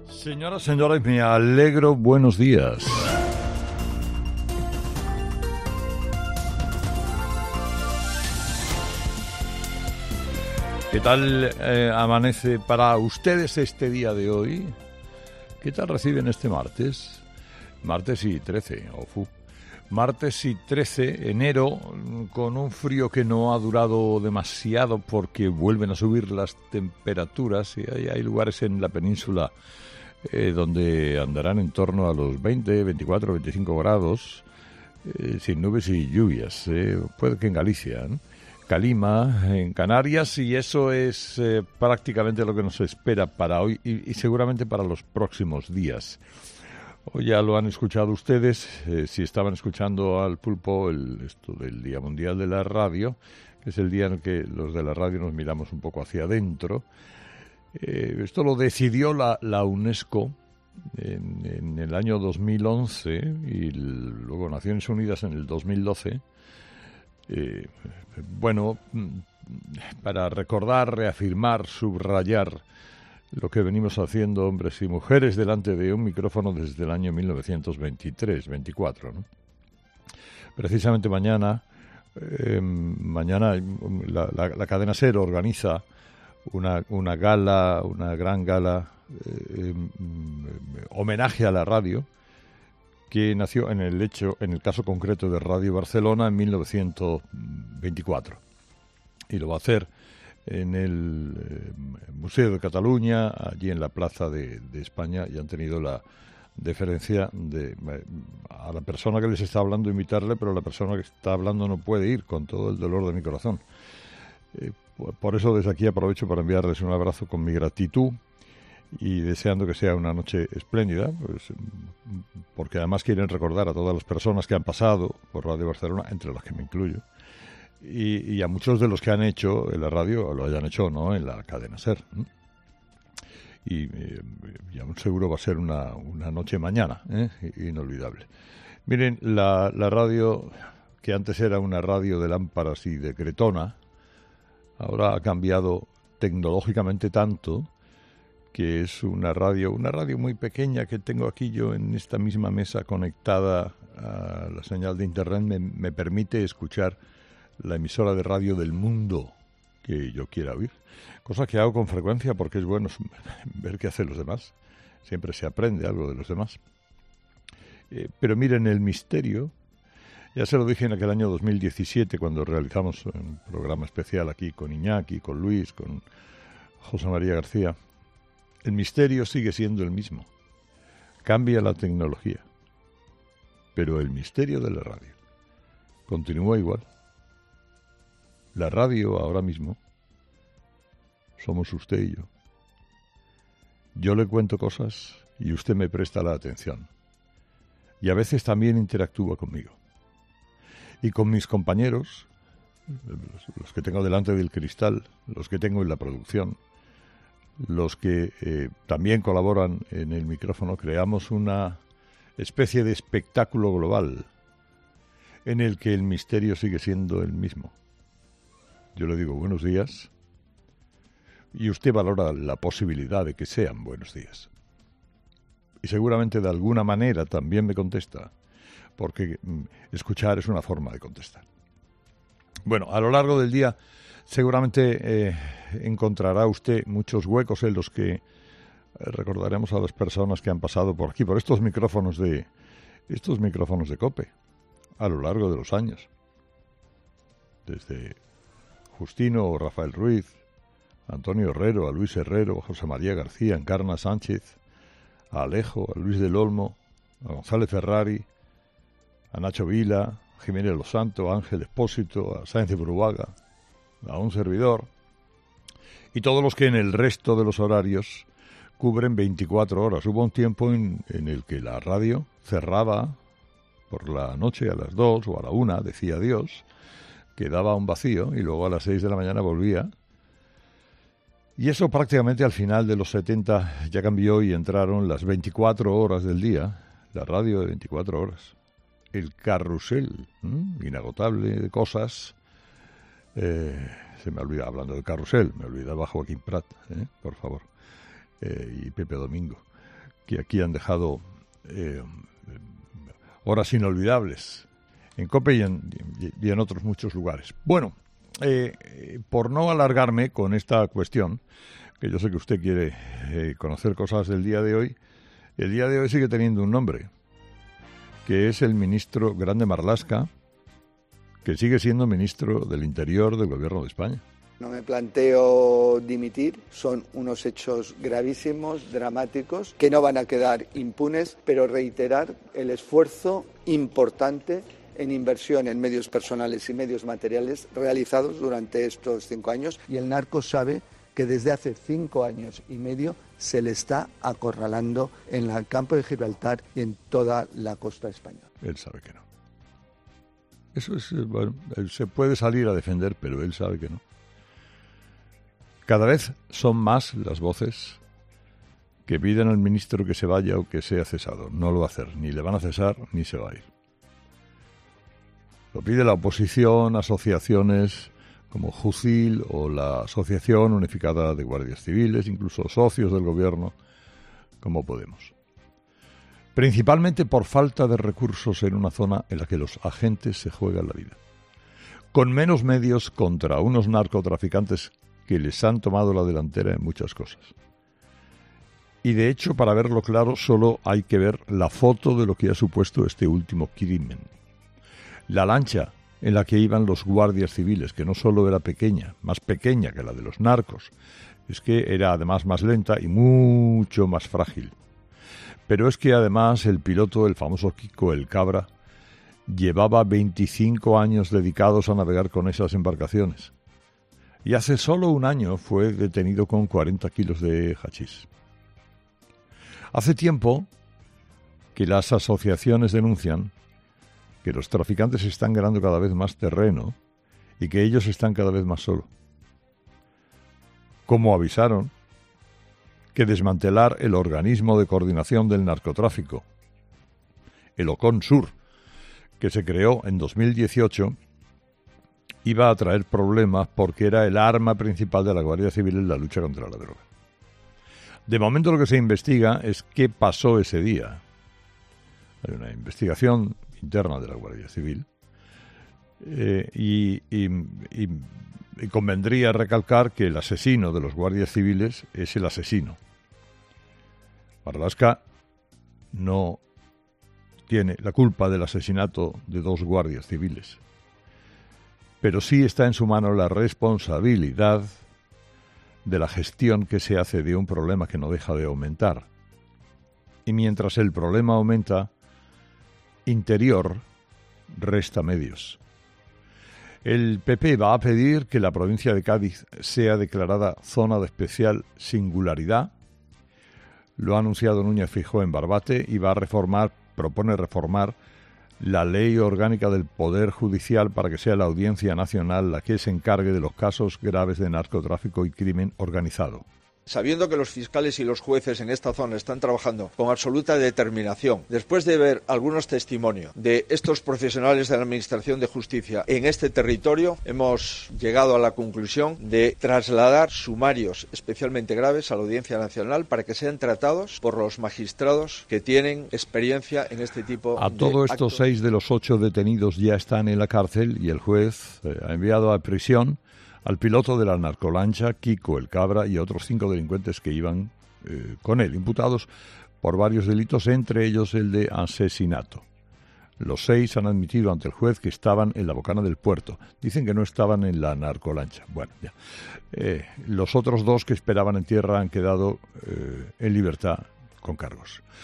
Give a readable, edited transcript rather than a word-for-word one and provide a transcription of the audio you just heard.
Señoras, señores, me alegro. Buenos días. ¿Qué tal amanece para ustedes este día de hoy? ¿Qué tal reciben este martes? Martes y 13, Martes y 13, enero, con un frío que no ha durado demasiado porque vuelven a subir las temperaturas y hay lugares en la península donde andarán en torno a los 20, 24, 25 grados, sin nubes y lluvias. Puede que en Galicia, ¿no? Calima, en Canarias, y eso es prácticamente lo que nos espera para hoy y seguramente para los próximos días. Hoy ya lo han escuchado ustedes, si estaban escuchando al Pulpo, esto del Día Mundial de la Radio, que es el día en que los de la radio nos miramos un poco hacia adentro. Esto lo decidió la UNESCO en el año 2011 y luego Naciones Unidas en el 2012. Para recordar, reafirmar, subrayar lo que venimos haciendo hombres y mujeres delante de un micrófono desde el año 1923-24, ¿no? Precisamente mañana la cadena SER organiza una gala, una gran gala, homenaje a la radio, que nació en el caso concreto de Radio Barcelona en 1924. Y lo va a hacer en el Museo de Cataluña, allí en la Plaza de España, y han tenido la deferencia de a la persona que les está hablando invitarle, pero la persona que está hablando no puede ir, con todo el dolor de mi corazón. Por eso desde aquí aprovecho para enviarles un abrazo con mi gratitud y deseando que sea una noche espléndida, pues, porque además quieren recordar a todas las personas que han pasado por Radio Barcelona, entre las que me incluyo, y a muchos de los que han hecho en la radio, o lo hayan hecho no en la cadena SER. Y aún seguro va a ser una noche mañana, inolvidable. Miren, la radio, que antes era una radio de lámparas y de cretona, ahora ha cambiado tecnológicamente tanto que es una radio muy pequeña que tengo aquí yo en esta misma mesa conectada a la señal de internet. Me permite escuchar la emisora de radio del mundo que yo quiera oír, cosa que hago con frecuencia porque es bueno ver qué hacen los demás. Siempre se aprende algo de los demás. Pero miren, el misterio, ya se lo dije en aquel año 2017 cuando realizamos un programa especial aquí con Iñaki, con Luis, con José María García. El misterio sigue siendo el mismo. Cambia la tecnología, pero el misterio de la radio continúa igual. La radio ahora mismo somos usted y yo. Yo le cuento cosas y usted me presta la atención. Y a veces también interactúa conmigo. Y con mis compañeros, los que tengo delante del cristal, los que tengo en la producción, los que también colaboran en el micrófono, creamos una especie de espectáculo global en el que el misterio sigue siendo el mismo. Yo le digo buenos días y usted valora la posibilidad de que sean buenos días. Y seguramente de alguna manera también me contesta, porque escuchar es una forma de contestar. Bueno, a lo largo del día seguramente encontrará usted muchos huecos en los que recordaremos a las personas que han pasado por aquí, por estos micrófonos de COPE, a lo largo de los años. Desde Justino o Rafael Ruiz, Antonio Herrero, a Luis Herrero, a José María García, a Encarna Sánchez, a Alejo, a Luis del Olmo, a González Ferrari, a Nacho Vila, a Jiménez Los Santos, a Ángel Expósito, a Sáenz de Buruaga, a un servidor, y todos los que en el resto de los horarios cubren 24 horas. Hubo un tiempo en el que la radio cerraba por la noche a las 2 o a la 1, decía adiós, quedaba un vacío y luego a las 6 de la mañana volvía. Y eso prácticamente al final de los 70 ya cambió y entraron las 24 horas del día, la radio de 24 horas. El carrusel, inagotable de cosas. Se me olvida, hablando del carrusel, me olvidaba Joaquín Prat, por favor, y Pepe Domingo. que aquí han dejado horas inolvidables en COPE y en otros muchos lugares. Bueno, por no alargarme con esta cuestión, que yo sé que usted quiere conocer cosas del día de hoy, el día de hoy sigue teniendo un nombre, que es el ministro Grande Marlaska, que sigue siendo ministro del Interior del Gobierno de España. No me planteo dimitir, son unos hechos gravísimos, dramáticos, que no van a quedar impunes, pero reiterar el esfuerzo importante en inversión en medios personales y medios materiales realizados durante estos 5 años. Y el narco sabe que desde hace 5 años y medio se le está acorralando en el campo de Gibraltar y en toda la costa española. Él sabe que no. Eso es, bueno, se puede salir a defender, pero él sabe que no. Cada vez son más las voces que piden al ministro que se vaya o que sea cesado. No lo va a hacer, ni le van a cesar ni se va a ir. Lo pide la oposición, asociaciones como JUCIL o la Asociación Unificada de Guardias Civiles, incluso socios del gobierno como Podemos. Principalmente por falta de recursos en una zona en la que los agentes se juegan la vida. Con menos medios contra unos narcotraficantes que les han tomado la delantera en muchas cosas. Y de hecho, para verlo claro, solo hay que ver la foto de lo que ha supuesto este último crimen. La lancha en la que iban los guardias civiles, que no solo era pequeña, más pequeña que la de los narcos, es que era además más lenta y mucho más frágil. Pero es que además el piloto, el famoso Kiko el Cabra, llevaba 25 años dedicados a navegar con esas embarcaciones. Y hace solo un año fue detenido con 40 kilos de hachís. Hace tiempo que las asociaciones denuncian que los traficantes están ganando cada vez más terreno y que ellos están cada vez más solos. Como avisaron que desmantelar el organismo de coordinación del narcotráfico, el OCONSUR, que se creó en 2018, iba a traer problemas porque era el arma principal de la Guardia Civil en la lucha contra la droga. De momento lo que se investiga es qué pasó ese día. Hay una investigación interna de la Guardia Civil y convendría recalcar que el asesino de los guardias civiles es el asesino. Marlaska no tiene la culpa del asesinato de 2 guardias civiles, pero sí está en su mano la responsabilidad de la gestión que se hace de un problema que no deja de aumentar. Y mientras el problema aumenta, Interior resta medios. El PP va a pedir que la provincia de Cádiz sea declarada zona de especial singularidad. Lo ha anunciado Núñez Feijóo en Barbate y propone reformar la ley orgánica del Poder Judicial para que sea la Audiencia Nacional la que se encargue de los casos graves de narcotráfico y crimen organizado. Sabiendo que los fiscales y los jueces en esta zona están trabajando con absoluta determinación, después de ver algunos testimonios de estos profesionales de la Administración de Justicia en este territorio, hemos llegado a la conclusión de trasladar sumarios especialmente graves a la Audiencia Nacional para que sean tratados por los magistrados que tienen experiencia en este tipo de actos. A todos estos 6 de los 8 detenidos ya están en la cárcel y el juez ha enviado a prisión al piloto de la narcolancha, Kiko el Cabra, y a otros 5 delincuentes que iban con él, imputados por varios delitos, entre ellos el de asesinato. Los 6 han admitido ante el juez que estaban en la bocana del puerto. Dicen que no estaban en la narcolancha. Bueno, ya. Los otros 2 que esperaban en tierra han quedado en libertad con cargos.